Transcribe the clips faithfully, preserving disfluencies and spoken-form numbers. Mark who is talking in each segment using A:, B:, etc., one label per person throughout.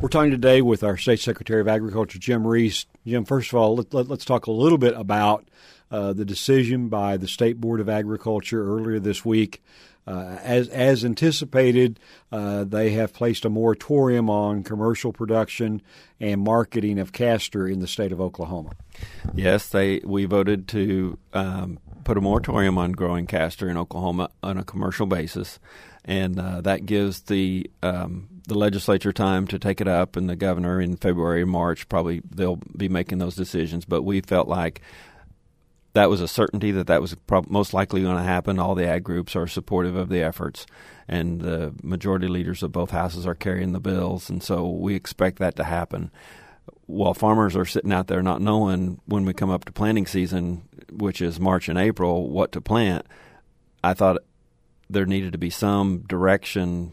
A: We're talking today with our State Secretary of Agriculture, Jim Reese. Jim, first of all, let, let, let's talk a little bit about uh, the decision by the State Board of Agriculture earlier this week. Uh, as as anticipated, uh, they have placed a moratorium on commercial production and marketing of castor in the state of Oklahoma.
B: Yes, they we voted to um, put a moratorium on growing castor in Oklahoma on a commercial basis, and uh, that gives the um, the legislature time to take it up, and the governor in February and March probably they'll be making those decisions. But we felt like that was a certainty that that was prob- most likely going to happen. All the ag groups are supportive of the efforts, and the majority leaders of both houses are carrying the bills, and so we expect that to happen. While farmers are sitting out there not knowing when we come up to planting season, which is March and April, what to plant, I thought there needed to be some direction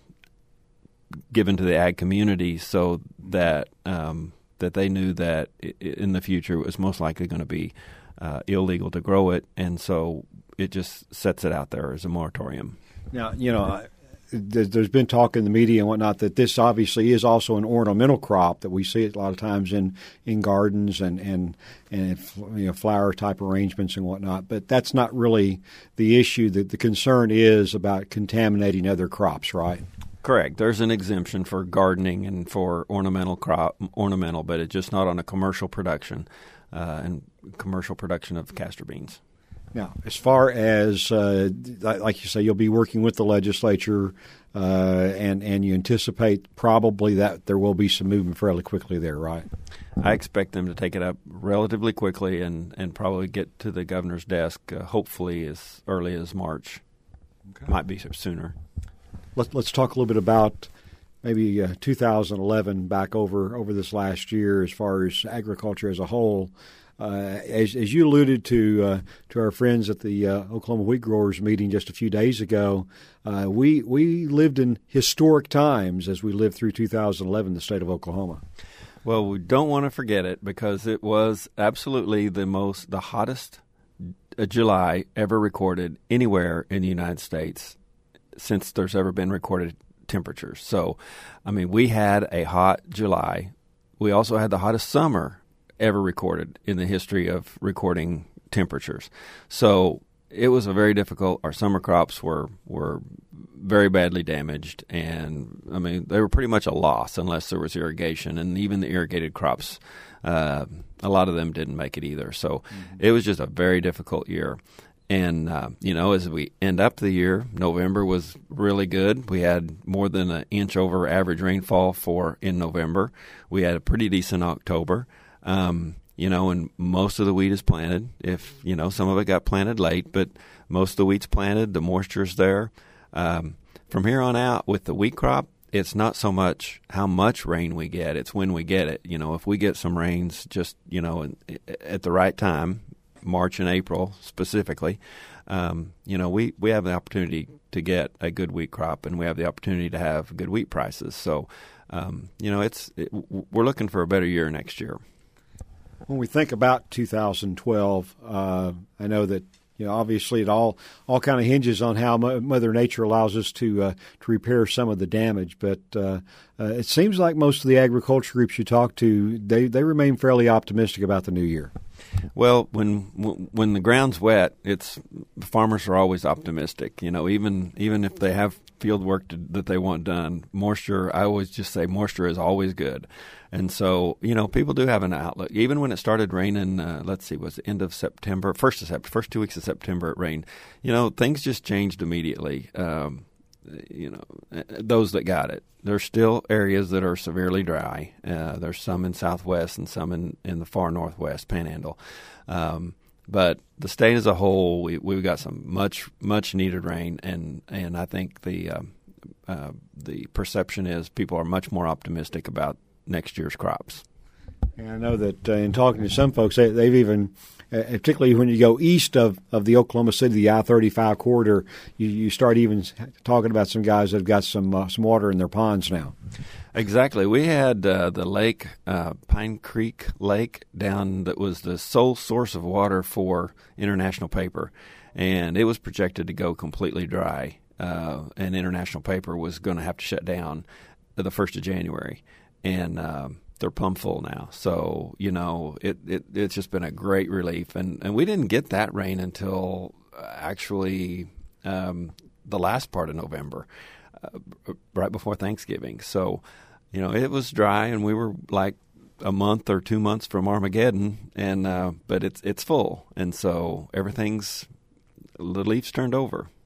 B: given to the ag community so that um, that they knew that in the future it was most likely going to be uh, illegal to grow it, and so it just sets it out there as a moratorium.
A: Now, you know, there's been talk in the media and whatnot that this obviously is also an ornamental crop that we see it a lot of times in, in gardens and, and, and you know, flower type arrangements and whatnot. But that's not really the issue. That the concern is about contaminating other crops, right?
B: Correct. There's an exemption for gardening and for ornamental crop, ornamental, but it's just not on a commercial production uh, and commercial production of castor beans.
A: Now, as far as, uh, like you say, you'll be working with the legislature, uh, and, and you anticipate probably that there will be some movement fairly quickly there, right?
B: I expect them to take it up relatively quickly and, and probably get to the governor's desk uh, hopefully as early as March. Okay. Might be sooner.
A: Let's, let's talk a little bit about maybe uh, two thousand eleven back over, over this last year as far as agriculture as a whole. Uh, as, as you alluded to uh, to our friends at the uh, Oklahoma Wheat Growers meeting just a few days ago, uh, we we lived in historic times as we lived through two thousand eleven in the state of Oklahoma.
B: Well, we don't want to forget it because it was absolutely the most the hottest July ever recorded anywhere in the United States since there's ever been recorded temperatures. So, I mean, we had a hot July. We also had the hottest summer ever recorded in the history of recording temperatures. So it was a very difficult. Our summer crops were were very badly damaged, and I mean they were pretty much a loss unless there was irrigation, and even the irrigated crops, uh, a lot of them didn't make it either. So mm-hmm. It was just a very difficult year. And, uh, you know, as we end up the year, November was really good. We had more than an inch over average rainfall for in November. We had a pretty decent October. Um, you know, and most of the wheat is planted. If, you know, some of it got planted late, but most of the wheat's planted. The moisture's there. Um, from here on out with the wheat crop, it's not so much how much rain we get. It's when we get it. You know, if we get some rains just, you know, at the right time, March and April specifically, um, you know, we, we have the opportunity to get a good wheat crop, and we have the opportunity to have good wheat prices. So, um, you know, it's it, we're looking for a better year next year.
A: When we think about two thousand twelve, uh, I know that, you know, obviously it all all kind of hinges on how Mother Nature allows us to uh, to repair some of the damage. But uh, uh, it seems like most of the agriculture groups you talk to, they, they remain fairly optimistic about the new year.
B: Well, when when the ground's wet, it's farmers are always optimistic. You know, even even if they have field work to, that they want done, moisture. I always just say moisture is always good, and so you know people do have an outlook. Even when it started raining, uh, let's see, was the end of September, first of September, first two weeks of September, it rained. You know, things just changed immediately. Um, you know, those that got it. There's still areas that are severely dry. Uh, there's some in Southwest and some in, in the far Northwest Panhandle. Um, but the state as a whole, we, we've got some much, much needed rain, and, and I think the uh, uh, the perception is people are much more optimistic about next year's crops.
A: And I know that uh, in talking to some folks, they, they've even Uh, particularly when you go east of, of the Oklahoma City, the I thirty-five corridor, you, you start even talking about some guys that have got some uh, some water in their ponds now.
B: Exactly. We had uh, the lake, uh, Pine Creek Lake, down that was the sole source of water for International Paper, and it was projected to go completely dry, uh, and International Paper was going to have to shut down the first of January. and um, they're plumb full now. So, you know, it, it it's just been a great relief. And, and we didn't get that rain until actually um, the last part of November, uh, right before Thanksgiving. So, you know, it was dry, and we were like a month or two months from Armageddon, and uh, but it's it's full. And so everything's, the leaves turned over.